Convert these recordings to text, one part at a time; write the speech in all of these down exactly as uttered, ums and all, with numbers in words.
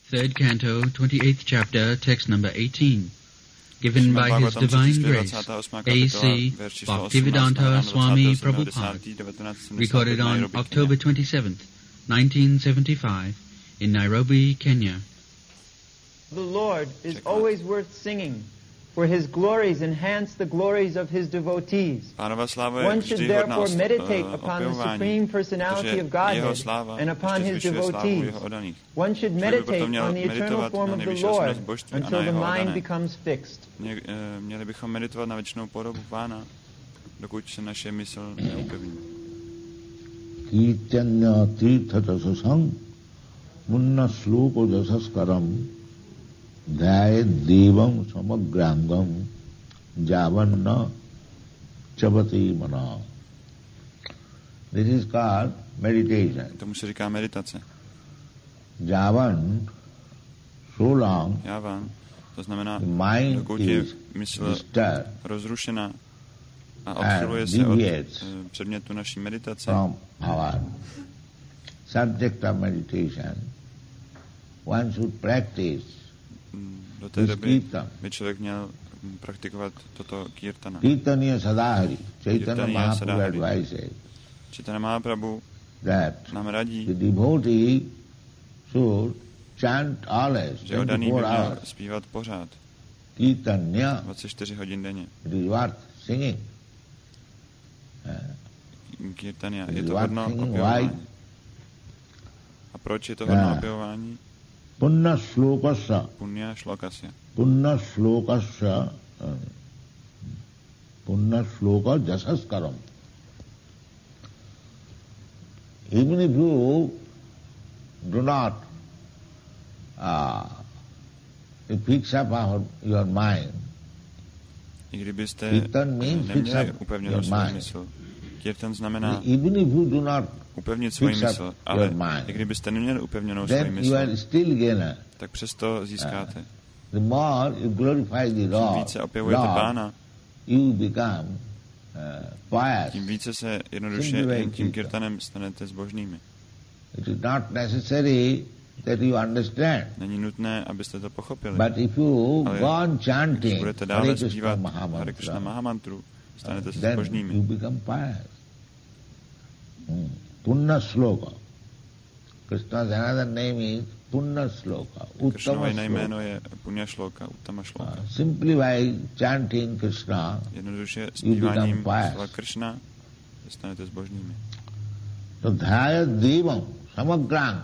Third canto, twenty-eighth chapter, text number eighteen. Given by His divine grace, A C Bhaktivedanta Swami Prabhupada, recorded on October twenty-seventh, nineteen seventy-five, in Nairobi, Kenya. The Lord is always worth singing, for His glories enhance the glories of His devotees. One should therefore meditate upon the Supreme Personality of Godhead and upon His devotees. One should meditate on the eternal form of the Lord until the mind becomes fixed. Měli bychom meditovat na věčnou podobu Pána, dokud se naše mysl neupevní. Kirtanya tirthata sasang munna sloka jasaskaram dhaya devam samagrangam javanna chavati mana. This is called meditation. Tomu se říká meditace. Javan, so long, Javan, to znamená, mind dokud je is mysl disturbed rozrušená a odchyluje se od předmětu naší meditace, from our subject of meditation, one should practice do té doby by člověk měl praktikovat toto kirtana. Kirtaniya Sadahari, Chaitanya Mahaprabhu advises Chaitanya Mahaprabhu that nám radí, the devotee should chant always že odaný by twenty-four měl hours. zpívat pořád, Kirtanya, dvacet čtyři hodin denně. it is worth singing. Kirtania, It je is to worth hodno singing. Why? opěvování. A proč je to hodno Yeah. opěvování? Punna slokasya, Punya shlokasya. punna slokasya, uh, punna sloka jasaskaram. Even if you do not uh, fix up our, your mind, I kdybyste Kirtan means neměli fix up upevněnou your svou mind. mysl. Kirtan znamená even if you do not upevnit svoji fix up mysl, your ale mind, i kdybyste neměli upevněnou svoji then you mysl, are still gainer. tak přesto získáte. The more you glorify the Čím Lord, více opěvujete Lord, Pána, you become uh, pious. tím více se jednoduše jen tím kirtanem stanete zbožnými. It is not necessary that you understand. Není nutné, abyste to pochopili. But if you Ale go on když chanting budete Hare dále Krishna zpívat Hare Krishna Mahamantra, Mahamantru, stanete se then zbožnými. you become pious. Hmm. Punna sloka. Krishna's another name is Punna sloka, Uttama Krishnovo jiné sloka. jméno je Punya Shloka, Uttama Shloka. Uh, simply by chanting Krishna, Jednoduše become zpíváním pious. slova Krishna stanete zbožnými. so dhaya devam samagrang.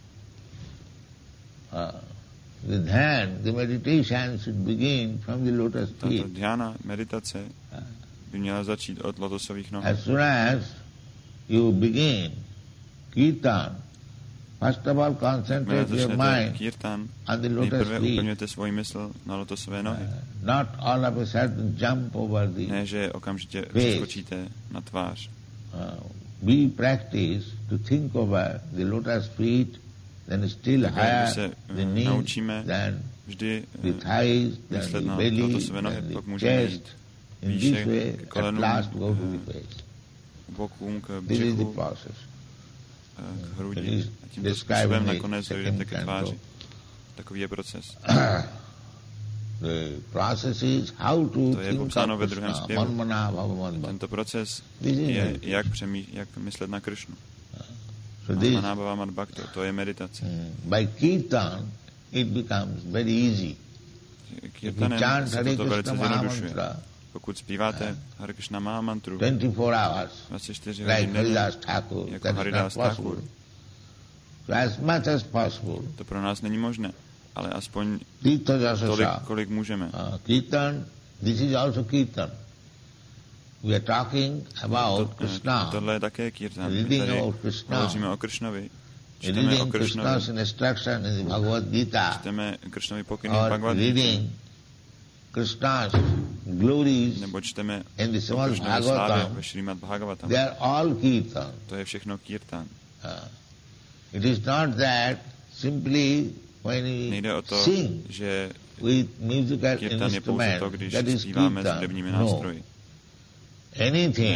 Uh, the dhyan, the meditation should begin from the lotus Tato feet. dhyana, meditace, by měla začít od lotosových nohou. As soon as you begin kirtan, first of all Jakmile concentrate your začnete mind kirtan, on the lotus nejprve feet. upevňujete svoji mysl na lotosové nohy. Uh, not all of a sudden jump over the... Ne, že okamžitě Face. přeskočíte na tvář. Uh, we practice to think over the lotus feet, then still Tak, higher když se the eh, knees, naučíme then vždy the eh, thighs, then myslet the na belly, lotosové nohy, then pak the můžeme chest. jít In výše this way, k at kolenům, last go to eh, the face. k bokům, k This is the břichu, process. eh, k That hrudi. is A tímto described způsobem in the nakonec second dojdete ke canto. tváři. Takový je proces. The process is how to To je think popsáno of ve druhém Krishna, zpěvu. manmana bhavamadva. Tento proces This is je, meditation. jak, přemý, jak myslet na Krishnu. So this, Manábhava Madbhakta, to je meditace. mm, by kirtan, it becomes very easy. Kirtanem chant se Hare toto velice Krishna zjednodušuje. Mahamantra Pokud zpíváte Hare Krishna Mahamantru twenty-four hours, dvacet čtyři like hodin denně, Haridas Thakur, jako that is Haridas not possible. Thakur, So as much as possible, to pro nás není možné, ale aspoň Tirtha tolik, Jasasa, kolik můžeme. uh, kirtan, this is also kirtan. We are talking about To, Krishna, tohle je také kirtan. My reading tady about Krishna, hovoříme o Kršnovi, čteme o reading Kršnovi, Krishna's instruction in the Bhagavad Gita, čteme Kršnovi pokyny v or Bhagavad Gita, reading Krishna's glories nebo čteme in the o Srimad Kršnově slávě Bhagavatam. ve Šrímad Bhagavatam. They are all kirtan. To je všechno kirtan. Uh, it is not that simply when we Nejde o to, sing že with musical kirtan je pouze to, instrument, když that is zpíváme s kirtan. hudebními No. nástroji. Anything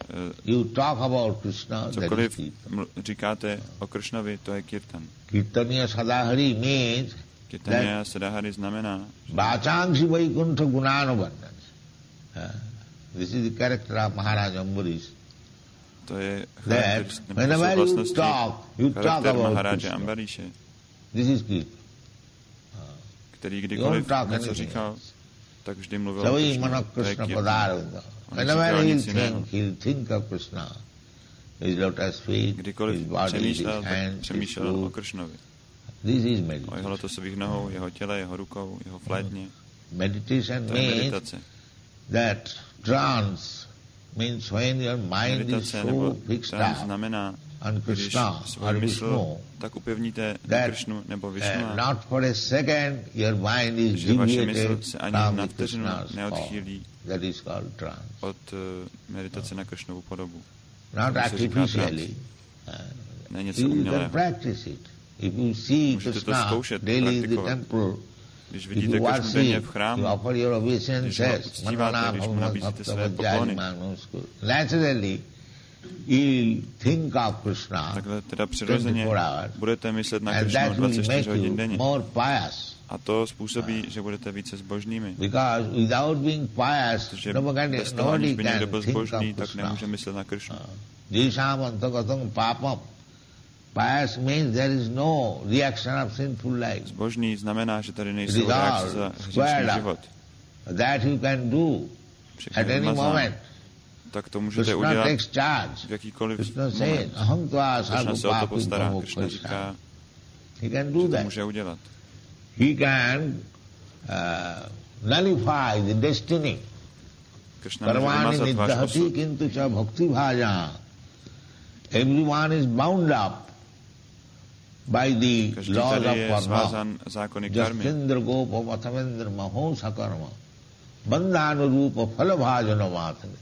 You talk about Krishna, cokoliv říkáte o Kršnovi, to je kirtan. Kirtaniya Sadahari means Kirtaniya Sadahari znamená Vachangsi Vaikuntha Gunanuvardhana. This is the character of Maharaj Ambarish. To je That whenever you talk, you talk about Krishna. This is Kirtan. Který kdykoliv něco říkal, tak vždy mluvil o Krishna. To je kirtan. Whenever he will think, he will think of Krishna. His lotus feet, his body, his hands, přemýšlel o Kršnovi. This is O jeho meditation. lotosových nohou, jeho těle, jeho rukou, jeho flétně. Meditation means that trance means when your mind is so fixed up on Krishna or Vishnu, tak upevníte na Kršnu nebo Višnu, uh, not for a second your mind is že vaše mysl deviated se ani from na the vteřinu Krishna's form. neodchýlí That is called trance. od uh, meditace na Kršnovu podobu. Not artificially. Ne něco You can umělého. practice it. If you see Můžete to Krishna zkoušet, daily in the praktikovat. temple, Když if vidíte you Kršnu watch denně him, v chrámu, you offer your když ho obeisances, uctíváte, když mu nabízíte své poklony, naturally, you'll think of Krishna takhle teda přirozeně twenty-four hours, budete myslet na and Kršnu that will dvacet čtyři make hodin you denně. more pious. A to způsobí, že budete více zbožnými. Because without being pious, Protože nobody, bez toho, aniž nobody by někdo can byl think of zbožný, tak Krishna. nemůže myslet na Kršnu. Jisham antagatam papam. Pious means there is no reaction of sinful life. Zbožný znamená, že tady It nejsou is reakce all za squared hříšný up. život. That you can do Všechno at je any vymazáno. moment. Tak to můžete Krishna udělat takes charge. v jakýkoliv Krishna moment. says, aham tva Krishna sarva se o to papi postará. brahmo Krishna říká, He can že do to that. může udělat. He can uh, nullify the destiny. Krishna může Karmani vymazat váš nidahati osud. kintu cha bhakti bhaja. Everyone is bound up by the Každý laws tady of je karma. zvázan zákony karmy. Jasindra gopa mathavendra maho sakarma. Bandhanu rupa phalabhajana matane.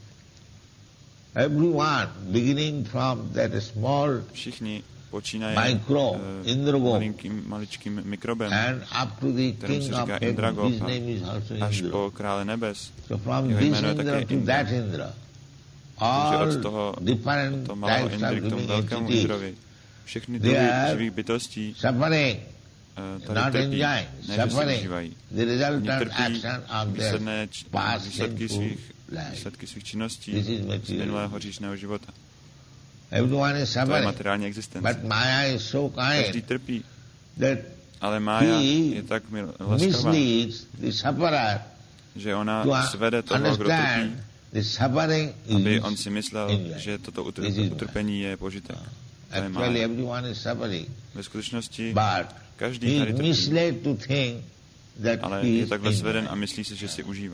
Everyone, beginning from that small Všichni počínají micro, uh, Indragop, malinkým, maličkým mikrobem, and up to the kterému king se of říká heaven, Indragop, his name is also až Indra. po krále nebes. So from Jeho this jméno je Indra také to Indra. that Indra, Takže all od toho, different to malého types Indry of k tomu living velkému entities, Indrovi, všechny they druhy are živých bytostí suffering, uh, not tady trpí, enjoying, ne, že si suffering, užívají. the Oni resultant trpí action of their výsledné č- past výsledky sinful svých, life. výsledky svých činností This is z material. minulého hříšného života. Everyone is To je suffering, materiální existence. but Maya is so Každý kind trpí, that ale Mája he je tak mil- laskavá, misleads the sufferer že ona to svede toho, kdo trpí, understand the suffering aby is on si myslel, enjoy. že toto This is utr- utrpení je požitek. To je Actually, Mája. everyone is suffering, Ve skutečnosti but každý he tady is trpí, misled to think that ale he je is takhle sveden a enjoying. myslí si, že si užívá.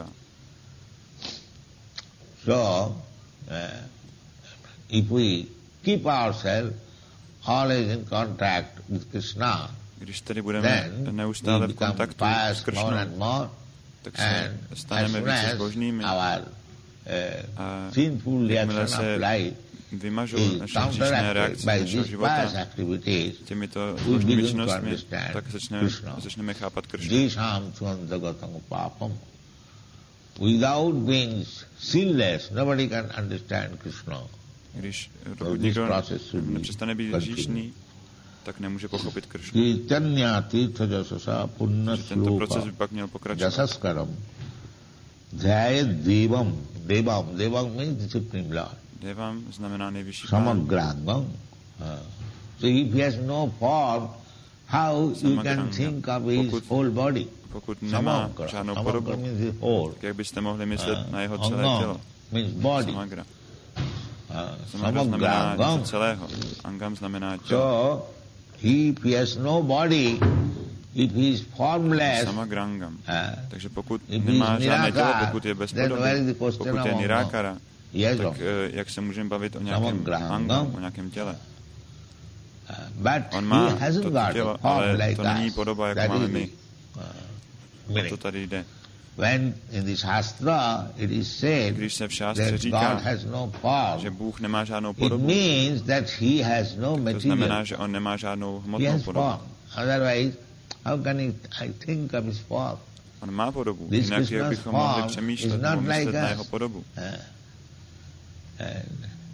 So, uh, if we keep ourselves always in contact with Krishna, Když tedy budeme then neustále we v become kontaktu s pious more Kršnou, and more, tak se and as staneme soon více as zbožnými. our A uh, sinful jakmile reaction se of life vymažou is naše hříšné counteracted reakce by našeho these života pious activities, těmito we zbožnými begin to činnostmi, understand tak začneme, Krishna. začneme chápat Kršnu. Jisham Swantagatam Papam. Without being sinless, nobody can understand Krishna. Když So this někdo process should be nepřestane být continued. hříšný, tak nemůže pochopit Kršnu. Chaitanya Tirtha Jasasa Punna Že tento proces by Sloka pak měl pokračovat. Jasaskaram Dhyayat Devam Devam Devam means the Supreme Lord. Devam znamená nejvyšší pán. Samagrangam. Uh, so if he has no form, how you can Samagranga. think of his Pokud- whole body? Pokud nemá Samagra. žádnou Samagra podobu, means the whole. tak jak byste mohli myslet Uh, na jeho celé Angam tělo? means body. Samagra. Uh, Samagra znamená Samagrangam. něco celého. Angam znamená tělo. So, if he has no body, if he is formless, Samagrangam. uh, Takže pokud if he nemá is žádné tělo, nirakara, pokud je bez then where is podoby, the question pokud je of nirákara, yes, tak eh, jak se můžeme bavit o nějakém Samagrangam. angam, o nějakém těle? uh, but On he má hasn't to got tělo, a form ale like to není us. podoba, jako That máme is my. the, uh, O meaning. to tady jde. When in the Shastra it is said Když se v šástře that říká, God has no že form, Bůh nemá žádnou it podobu, means that he has no to znamená, material. že on nemá žádnou He hmotnou has podobu. form. Otherwise, how can he, I think of his form? On má podobu, This jinak jak Krishna's bychom mohli form přemýšlet is nebo not myslet like na us. jeho podobu. Uh, and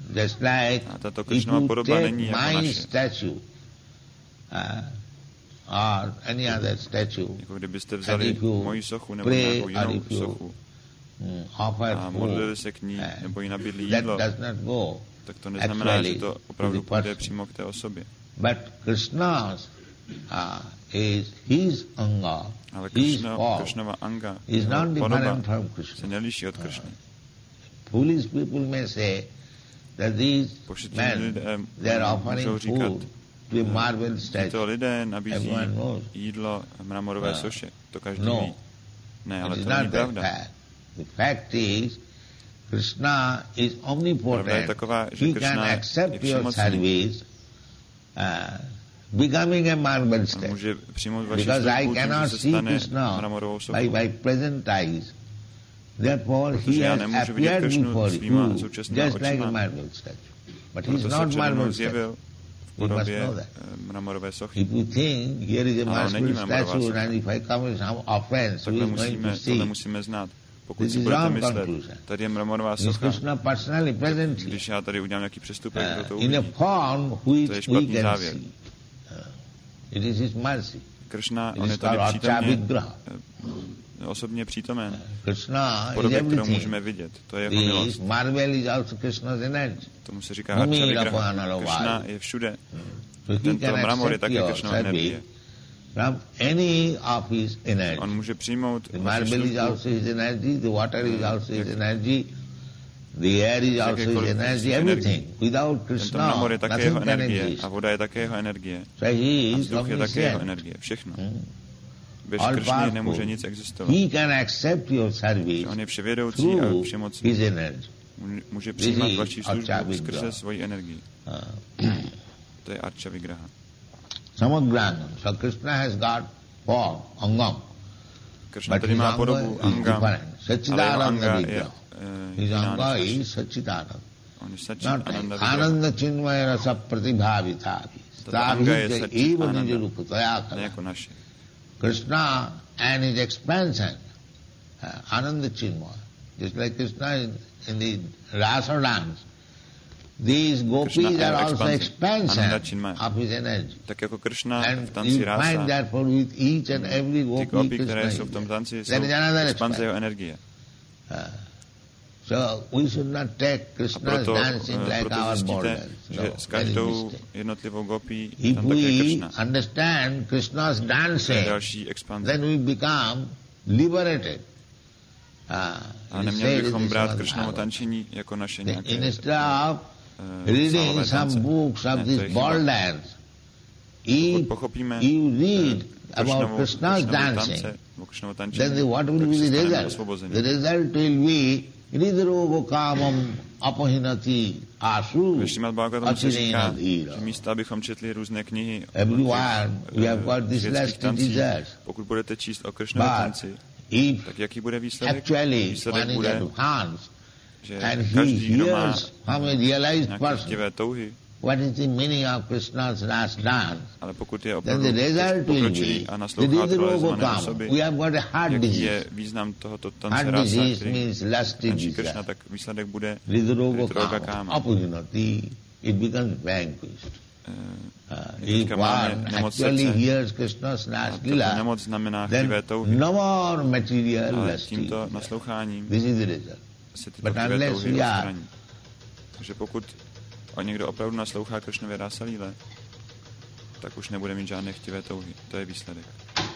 Just like A tato if Krishnova you podoba take není jako my naše. statue uh, or any other statue, Jako kdybyste and vzali if you moji sochu nebo pray nějakou or jinou if you sochu mm, offer a food, modlili se k ní uh, nebo jí nabídli that jídlo, does not go tak to neznamená, actually že to to opravdu the půjde person. přímo k té osobě. But Krishna's uh, is his anga, Ale his Krishna, form Krishnova anga, is jeho not podoba different from se Krishna. neliší od Krishny. Foolish people may say that these Pošetilí men, lidé they are můžou offering říkat, food to a marble tito statue. lidé nabízí Everyone knows. jídlo mramorové No. soše. To každý No. ví. Ne, ale It is to není not that pravda. fact. The fact is, Krishna is Pravda je omnipotent. taková, že He can Krishna je accept your všemocný. service, uh, becoming a marble On statue. může přijmout vaši Because I službu, tím, cannot že se see stane Krishna mramorovou by sochou. my present eyes. Therefore, Protože he já has nemůžu vidět appeared Krishnu before svýma you současnýma just like očima. a marble statue. But he is Proto se not přede mnou marble statue. zjevil v You must podobě know that. eh, mramorové sochy. If you think here is a Ale on není marble mramorová statue socha. and if I come with some offense, who Takhle is going musíme, to tohle see? musíme znát. Pokud This si is budete wrong myslet, conclusion. tady je mramorová Is socha, Krishna personally present here? když já tady udělám nějaký přestupek, kdo to Uh, in a uvidí. form To je which we špatný can závěr. see. Uh, It is his mercy. Krishna, It on je is tady called Archa přítomně, Vigraha. eh, osobně přítomen. Krishna V is podobě, kterou everything. můžeme vidět. To je jeho milost. This marble is also Krishna's energy. Tomu se říká Archa Mumira Vigraha. Pahana Krishna Lovai. je všude. So he Tento can mramor je accept také your Krishnova energie. service from any of his energy. On může přijmout The vaši marble is službu also his energy, the water is also his energy, the air is also his jakékoliv energy, fyzické everything. Without Tento Krishna, mramor je také jeho nothing can energie exist. a voda je také jeho energie. So he A is vzduch je také jeho omniscient. energie. Všechno. Hmm. Bez All Krishny powerful. nemůže nic existovat. He can accept your service On je vševědoucí a through všemocný. his energy. Může This přijímat is vaši službu Archa skrze Vigraha. svoji energii. Uh, To je Archa Vigraha. Samagrana. So Krishna has got form, angam. Krishna But tady his má anga podobu is anga, different. ale jeho Satchidananda anga je Vigraha. eh, His jiná anga než naše. is Satchidananda. On je Satchit Not Ananda Vigraha. Ananda Chinmaya Rasa Pratibhavitavi. Tato anga je Stavhita Satchit eva Ananda, nijurupataya ne kala. jako naše. Krishna and his expansion, uh, Ananda Chinmaya. Just like Krishna in, in the rasa dance, these gopis Krishna are je also expansion, expansion Ananda Chinmaya. of his energy. Tak jako Krishna v And tanci you rása, find therefore with each and every ty gopi gopi, Krishna které is jsou v tom there. tanci, jsou That is another expanze jeho expansion. energie. Uh, so we should not take A Krishna's proto, dancing eh, like proto our zjistíte, borders. že No, s that is každou mistake. jednotlivou gopí If tam také we Krishna. understand Krishna's To je dancing, další expanze. then we become liberated. Uh, A it is neměli said in bychom the brát Srimad Krishnovo Bhagavatam. tančení jako naše Then nějaké instead of eh, reading sálové some tance. books of Ne, to this je chyba. ball dance, if Pokud pochopíme you read eh, about Krishnovo- Krishna's Krishnovo dancing, tance, nebo Krishnovo then tančení, the, what will tak be se the staneme result? osvobozeni. The result will be hridrogo kamam apahinati asu Ve Šrimad Bhagavatam se říká, achirena dhira. že místo, abychom četli různé knihy o Everyone, těch, we have got eh, this světských last tancích, desires. pokud budete číst o Krishnově But tanci, if tak jaký bude výsledek? actually Výsledek one is bude, advanced že and he každý, kdo má hears from a realized nějaké person chtivé touhy, what is the meaning of Krishna's last dance, ale pokud je then opravdu the result will pokročilý be a the naslouchá hridrogo realizované osoby, kamam. We have got a heart jaký disease. je význam tohoto tance Heart rasa, disease který means lusty tančí desire. Krishna, tak výsledek bude Hridrogo hridroga kamam káma. apahinati. It becomes vanquished. Eh, Uh, My if teďka máme one nemoc actually srdce. hears Krishna's A last tato lila, nemoc znamená chtivé then touhy. no more material Ale lusty. tímto nasloucháním This is the result. se tyto But chtivé unless touhy we are- odstraní. Takže pokud o někdo opravdu naslouchá Krishnově rásalíle, tak už nebude mít žádné chtivé touhy. To je výsledek.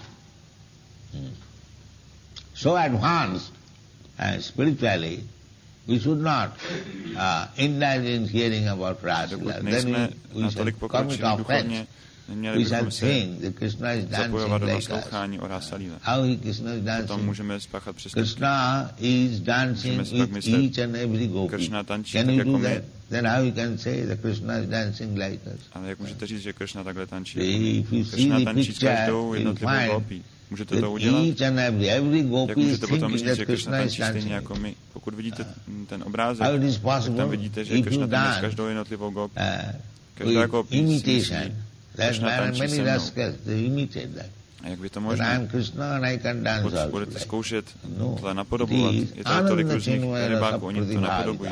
So advanced uh, spiritually, we should not uh, indulge in hearing about Rasa. Dokud Then nejsme we, we shall natolik commit pokročilí offense. duchovně, neměli We shall bychom se think that Krishna is zapojovat dancing do like us. naslouchání o rásalíle. How he Krishna is Potom dancing? můžeme spáchat přestupky. Krishna is dancing Můžeme si pak with myslet, each and every gopi. Krishna tančí Can tak you jako do my. that? Then how you can say that Krishna is dancing like us? Ale jak můžete říct, že Krishna takhle tančí? If you see Krishna the tančí s picture, každou you'll jednotlivou find gopí. Můžete that to udělat? each and every, every Jak gopi is můžete potom thinking říct, že that Krishna Krishna is tančí stejně dancing. jako my? Pokud vidíte ten obrázek, How it is tak possible? tam vidíte, že If Krishna you tančí s dance každou jednotlivou gopí. uh, Každá with gopí si myslí, imitation, that Krishna there are tančí many se mnou. rascals, they imitate that. A jak by to But I možné? am Krishna and I can dance Pokud also budete like. zkoušet No, tohle napodobovat, it is je tady tolik Ananda různých Chinmaya rybáků, oni to Sapratibhavita. napodobují.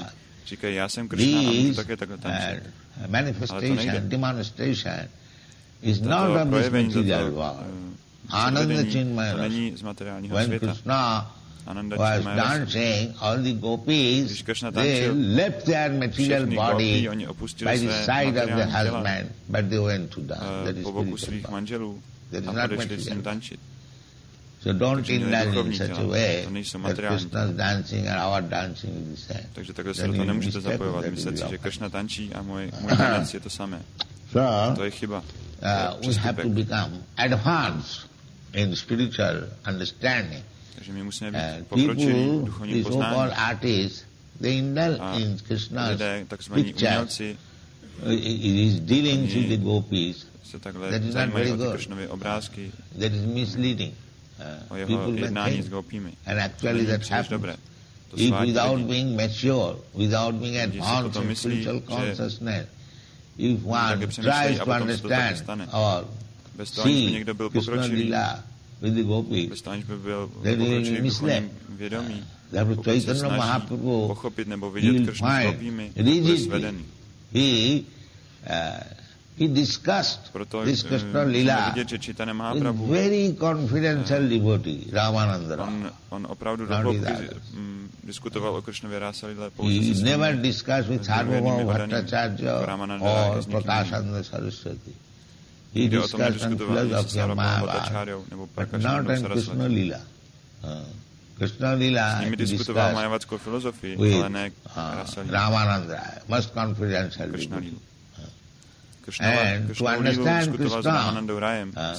říkají, já jsem Kršna a můžu také takhle tančit. Uh, manifestation, demonstration is not of this material world. Ananda Chinmaya Rasa. To není z materiálního When světa. Krishna Ananda was Chinmaya Rasa. dancing, all the gopis, they left their material body by the side of the husband, but they went to dance. That is po boku svých manželů a odešli s ním tančit. So don't indulge in such a way that Krishna's dancing and our dancing is the same. Takže takhle se do toho nemůžete zapojovat. Myslet si, že Krishna tančí a můj, můj tanec je to samé. So, to je chyba. Uh, we have to become advanced in spiritual understanding. Takže my musíme být pokročilí v duchovním poznání. So-called artists, they indulge in Krishna's pictures. His dealings with the gopis. That is not very good. That is misleading. Uh, people may think, and actually that happens. If without being mature, without being advanced in spiritual consciousness, if one tries to understand or see Krishna Lila with the gopis, then he will misled. Therefore Chaitanya Mahaprabhu, he will find rigidly. He, uh, he discussed this Krishna Lila with very confidential devotee, Ramananda. On, on opravdu do hloubky diskutoval o Kršnově rásalile pouze he se never discussed with Sarvabhauma Bhattacharya or Prakashananda Saraswati. He discussed on philosophy of Mayavad, but not on Krishna Lila. Uh, Krishna Lila he discussed with uh, Ramananda, most confidential devotee. And to understand Krishna, uh,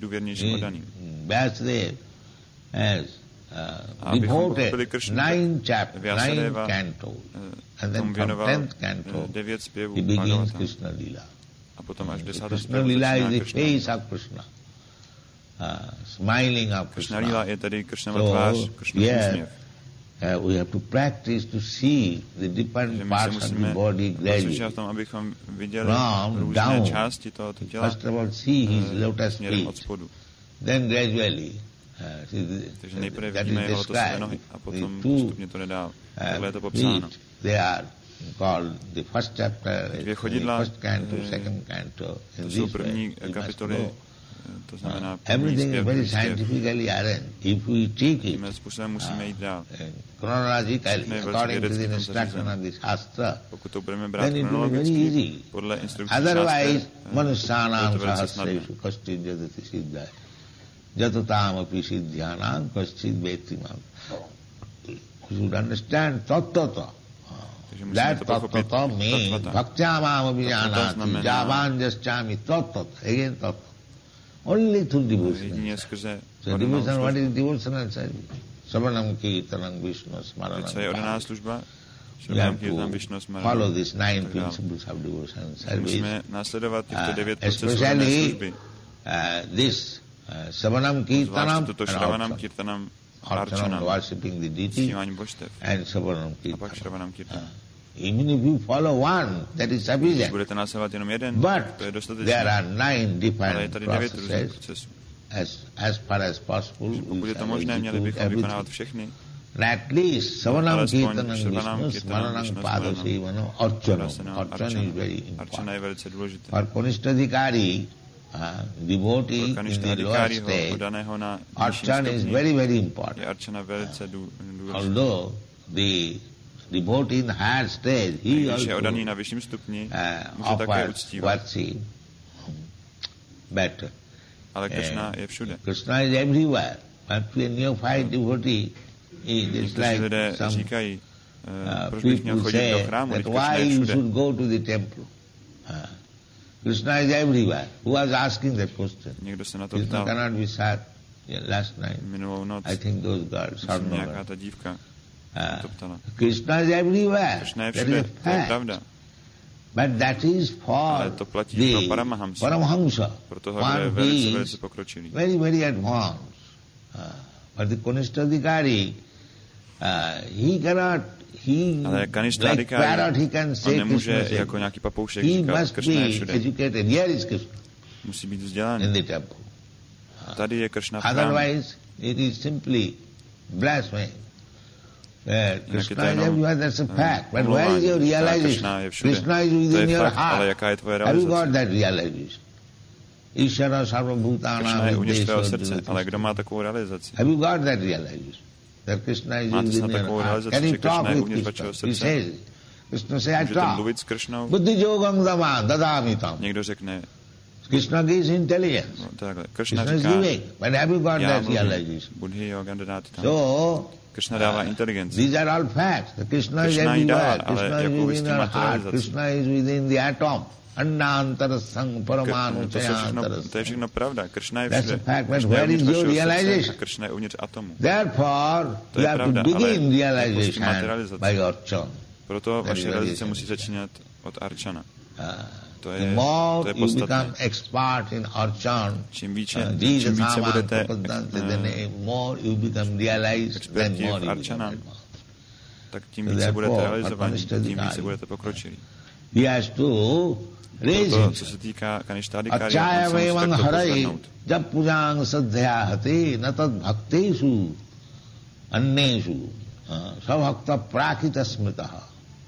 Vyasdev has uh, devoted nine chapters, nine cantos, and then from tenth canto he begins Krishna Lila. Krishna Lila is the face of Krishna, uh, smiling of Krishna. So, yeah, Uh, we have to practice to see the different parts of the body gradually. From down, first of all see his lotus feet, then gradually, uh, see the, that is described, the two uh, feet, they are called the first chapter, the first canto, second canto, in this way we must go. Uh, everything is very scientifically arranged. If we take it uh, chronologically, according to the instruction of the Shastra, then it will be very easy. Otherwise, Manusyanam sahasreshu kaschid jadati siddhaya jatatam api siddhyanam kaschid vetimam. You should understand tattata. That tattata means bhaktyamam abhijanati javan jaschami tattata. Again tattata. Only through devotion. So devotion, what is devotional service? Savanam kirtanam Vishnu smaranam. You have to follow these nine principles of devotion service. Uh, especially uh, this uh, Savanam kirtanam and Archanam, worshipping the deity, and Savanam kirtanam. Uh, Even if you follow one, that is sufficient. But there are nine different processes. As, as far as possible, we shall execute everything. At least, Savanam Kirtanam Vishnu, Smaranam Padasevano, Archanam. Archanam is very important. For Kanishtadhikari, uh, devotee in the lower stage, Archan is very, very important. Uh, although the devotee in the higher stage, he also uh, offers worship. But uh, Krishna is everywhere. But to a neophyte devotee, it is like some uh, people say that why you should go to the temple. Uh, Krishna is everywhere. Who was asking that question? Krishna cannot be sad. Yeah, last night, I think those girls are not. Uh, Krishna is everywhere. That is a fact. But that is for the Paramahamsa. One who is very, very advanced. Uh, but the Kanishtadhikari, uh, he cannot, he, like parrot, he can say Krishna. He must be educated. Here is Krishna in the temple. Uh, otherwise, it is simply blasphemy. Krishna is everywhere, that's a fact. But where is your realization? Krishna is within your heart. Have you got that realization? Ishvara sarvabhutana viddesha. Have you got that realization? That Krishna is within your heart. Can you talk with Krishna? He says, Krishna says, I talk. Buddhi yogam dama dadamitam. Krishna gives intelligence. Krishna is giving. But have you got that realization? So, these are all facts. The Krishna is everywhere. Krishna is within your heart. Krishna is within the atom. Annantarasang paramanu chayantarasang. That's a fact. But where is your realization? Therefore, you have to begin realization by Archana. Proto vaše realizace musí začínat od Archana. To je, to je podstatné. Čím více, uh, čím více budete experti v Archana, tak tím více budete realizovaní, tím více budete pokročilí. Proto, co se týká Kaništádikáry, on se musí takto pozvednout. Jab pujang sadhyahati natad bhaktesu annesu savhakta prakita smritaha.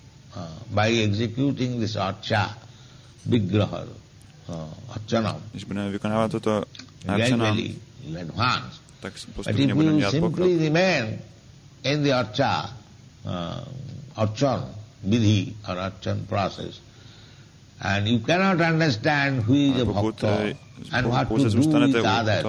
By executing this archa, vigraha, archanam, když budeme vykonávat toto archanam, tak postupně budeme dělat pokrok. But if you simply remain in the archa, uh, archan, vidhi or archan process, and you cannot understand who is a bhakta and what to do with others,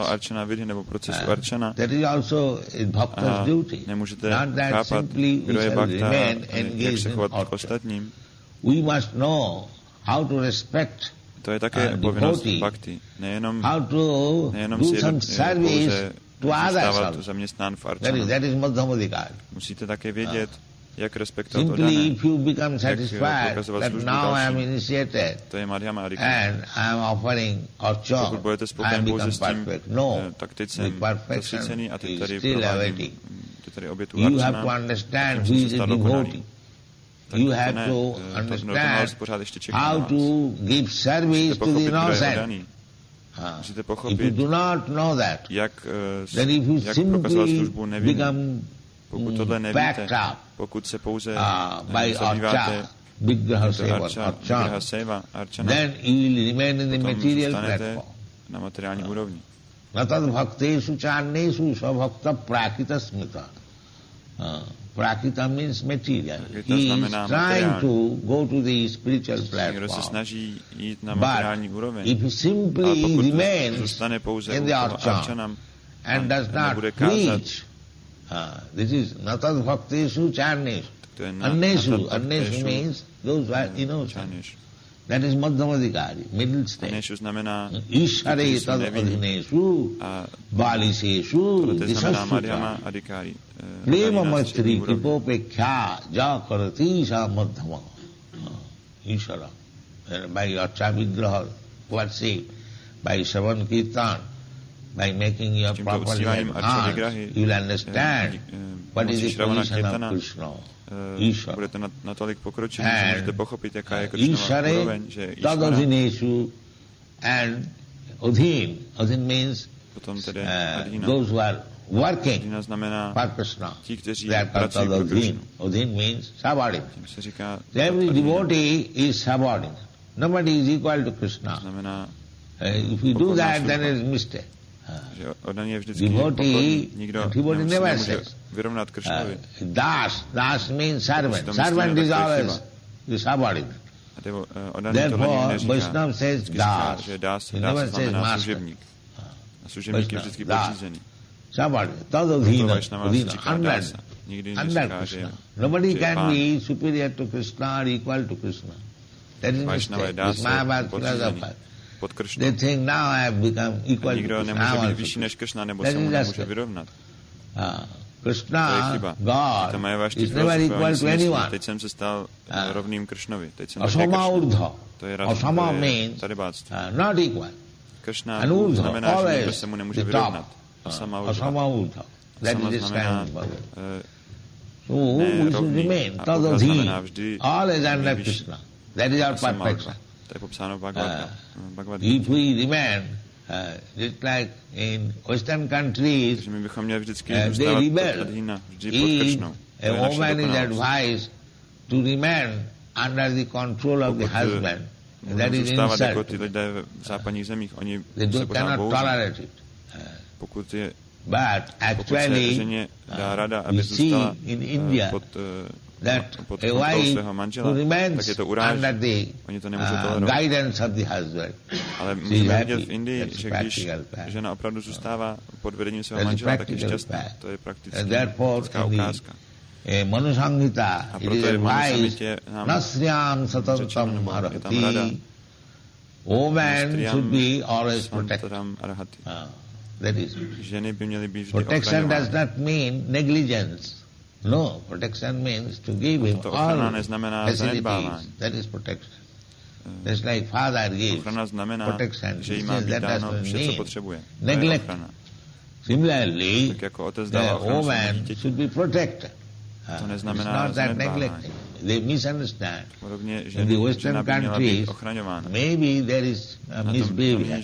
uh, that is also a bhakta's duty. Not that simply we shall remain engaged in archa. We must know how to respect to je také povinnost bhakti. Nejenom, how to nejenom do si some service to others. Zaměstnán v That is, that is madhyamadikari. Musíte také vědět, jak respektovat simply oddané. If you become satisfied that now I am initiated to je madhyamadikari. And I am offering archa, pokud budete spokojen pouze s tím, no, tak teď jsem zasvěcený a teď tady provádím, teď tady obětu you archana. have to understand who is a devotee. You have to understand how to give service to the innocent. If you do not know that, then if you simply become backed up uh, by archa, vigraha seva, archana, then you will remain in the material platform. Na materiální úrovni. Natad bhaktesu channesu svabhakta prakita smita. Prakita means material. He is trying to go to the spiritual platform. But if he simply remains in the archana and does not reach, uh, this is natad bhaktesu channesu. Annesu, annesu means those who are innocent. That is madhyamadikari, middle stage. Ishare tad adhinesu, balisesu, disasuta. Prema mastri kipopekha ja karati sa madhyama. Ishara. By archa vigraha, what say? By Shravan Kirtan, by making your proper life, you will understand what is the position of Krishna. Budete natolik pokročení, že můžete pochopit, jaká je Krishnova úroveň, že Išvara and Adhin, Adhin means potom tedy Adhina. Those who are working Adhina znamená for Krishna. Ti, kteří pracují pro Krishnu. Adhin means subordinate. Se říká every devotee is subordinate. Nobody is equal to Krishna. Znamená, if you do that, then it is mistake. Že oddaný je vždycky pokorný, nikdo nemůže vyrovnat Krishnovi. Uh, das, das means servant. Servant is always the subordinate. Therefore, Vaishnava says das. Že das, das znamená služebník. A služebník je vždycky podřízený. Subordinate. Tad adhina, adhina, under, under Krishna. Nobody can be superior to Krishna or equal to Krishna. That is mistake. This Mahabharata philosopher. They think now I have become equal to Krishna. That is just uh, Krishna, God, is never equal to anyone. Teď jsem se stal rovným Krishnovi. Teď jsem Asama urdha. Asama means uh, not equal. Krishna znamená, že nikdo se mu nemůže vyrovnat. Asama urdha. That is the stand. So we should remain. Tadadhi. All is under Krishna. That is our perfection. To je popsáno v Bhagavad uh, If we remain, uh, just like in Western countries, my bychom měli vždycky uh, they rebel. Adhina, vždy pod Krishnou. a woman is advised to remain under the control of the husband. That is insult. Jako ty lidé v západních zemích, oni se pořád bouří. Pokud je But actually, ženě dá rada, aby zůstala pod, pod kontrolou svého manžela, tak je to uráží. Oni to nemůžou tolerovat. Ale můžeme vidět v Indii, že když žena opravdu zůstává pod vedením svého manžela, tak je šťastná. To je praktická ukázka. Manu Samhita, it is advised, Nasyam Satantam Arhati. Woman should be always protected. That is. Protection does not mean negligence. No, protection means to give him all facilities. That is protection. Just like father gives protection, he says that does not mean neglect. Similarly, the woman should be protected. To It's neznamená not that neglecting. They misunderstand. Podobně, In the Western countries, maybe there is a misbehavior.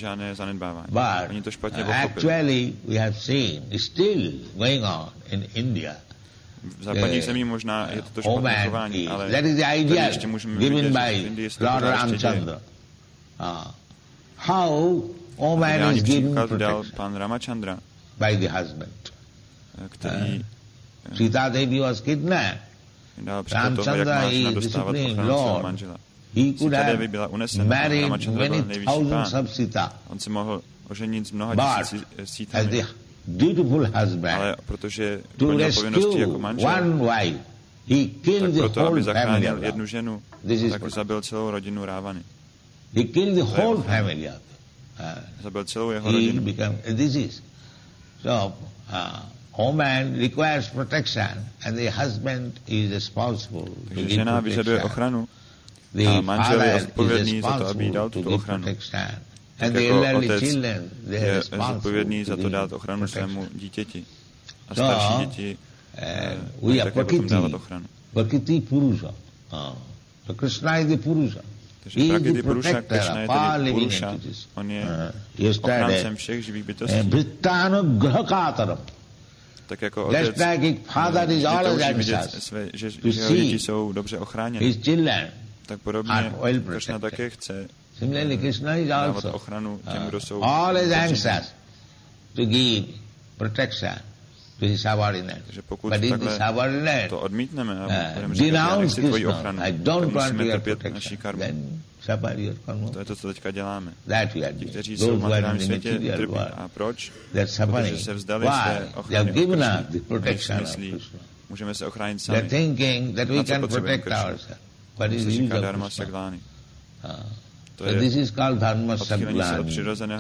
But actually, we have seen, it's still going on in India. V západních zemích možná je to špatné chování, ale that is the idea given by Lord Ramchandra. Uh, how woman is given protection by the husband. Který Sita Devi was kidnapped. Ramchandra is the supreme Lord. He could have married many thousands of Sita. On se mohl oženit z mnoha tisíc sítami. Dutiful husband, ale protože to rescue jako manžel, one wife, he killed the proto, whole family. Jednu ženu, tak zabil celou rodinu Rávany. He killed the whole family. Uh, zabil celou jeho rodinu. Became, this is so. Uh, woman requires protection, and the husband is responsible to give žena vyžaduje ochranu, a manžel je odpovědný za to, aby jí dal tuto ochranu. And tak jako otec children, je zodpovědný za to dát ochranu svému dítěti. A starší děti uh, uh, také potom dávat ochranu. Prakriti Purusha. Uh, so Krishna is the Purusha. Takže Prakriti Purusha, Krishna je tedy Purusha. On je ochráncem všech živých bytostí. Vrittanugrahakataram. Tak jako otec touží vidět, své, že, že jeho děti jsou dobře ochráněny. Tak podobně Krishna také chce Similarly, Krishna is also uh, always anxious to give protection to his subordinate. But if the subordinate uh, denounce Krishna, I don't want your protection, then suffer your karma. To je to, co teďka děláme. That we are doing. Ti, kteří jsou v materiálním světě, trpí. A proč? Protože se vzdali své ochrany od Krishny. Myslí, můžeme se ochránit sami. They're thinking that we can protect ourselves. But it is dharma saglani. So this is called dharma saglani.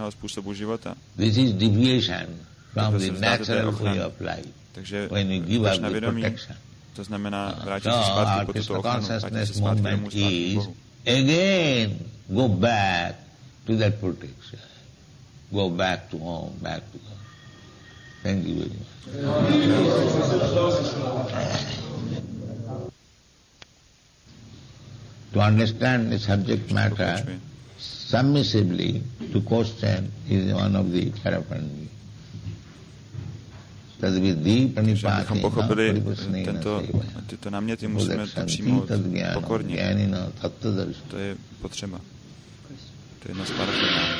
This is deviation from the natural way of life. When you give up the protection. To znamená vrátit so se zpátky po tuto tuto ochranu, consciousness movement is again go back to that protection. Go back to home, back to God. Thank you very much. To understand the subject matter submissively to question is one of the paraphrasing. Abychom pochopili tento, tyto náměty, musíme to přijmout pokorně. To je potřeba. To je jedna z parafrází.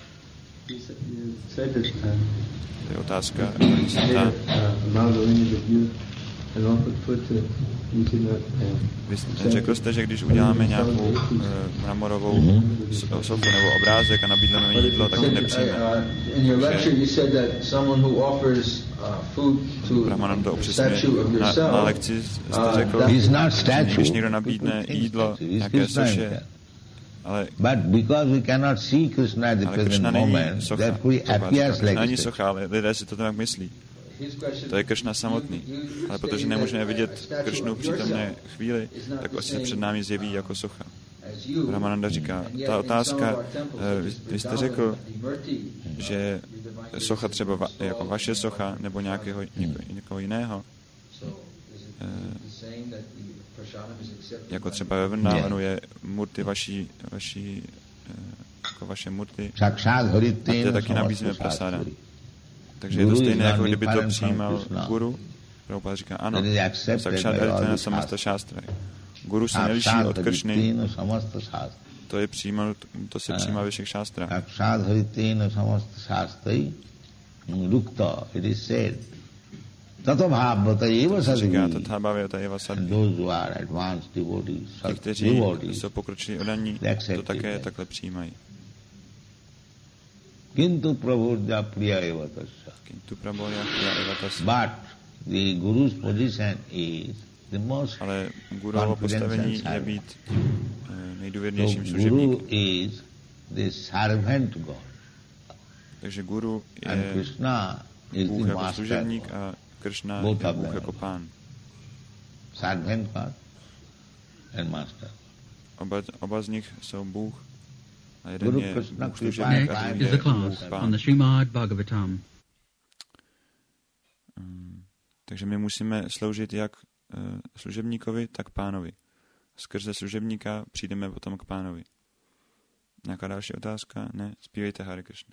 To je otázka, který se ptá. Vy řekl jste, že když uděláme nějakou uh, mramorovou sochu nebo obrázek a nabídneme jídlo, tak to nepřijme. Brahma nám to upřesňuje. Na, na lekci jste řekl, že když někdo nabídne jídlo nějaké soše, ale Krishna není socha, Krishna není socha, ale lidé si to tak myslí. To je Krishna samotný. Ale protože nemůžeme vidět Krishnu v přítomné chvíli, tak asi se před námi zjeví jako socha. Ramananda říká, ta otázka, vy, vy jste řekl, že socha třeba va, jako vaše socha, nebo nějakého, něko, někoho jiného, jako třeba ve Vrndávanu je murty vaší, vaší jako vaše murty, a to taky nabízíme prasáda. Takže je to stejné, jako kdyby to přijímal guru Prabhupada říká, ano, Sakshat Aritana Samasta Shastra. Guru se neliší od Kršny, to je přímo, to se přijímá ve všech šástrách. Sakshat Aritana Samasta Shastrai Rukta, it is said. Tato bhavata eva sadhi. And those who are advanced devotees, ti, kteří jsou pokročilí odaní, to také takhle přijímají. Kintu prabhodya priya eva tasya. Kintu prabhodya priya eva tasya. But the guru's position is the most ale guruovo postavení je být nejdůvěrnějším so služebníkem. Guru is the servant God. Takže guru je and Krishna is Bůh the jako master služebník a Krishna both je Bůh jako pán. Servant God and master. Oba, oba z nich jsou Bůh a jeden je Bůh služebník a druhý je Bůh pán. On the Srimad Bhagavatam. Um, takže my musíme sloužit jak uh, služebníkovi, tak pánovi. Skrze služebníka přijdeme potom k pánovi. Nějaká další otázka? Ne? Zpívejte Hare Krishna.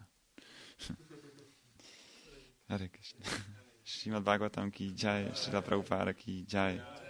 Hare Krishna. Srimad Bhagavatam ki jai, Srila Prabhupada ki jai.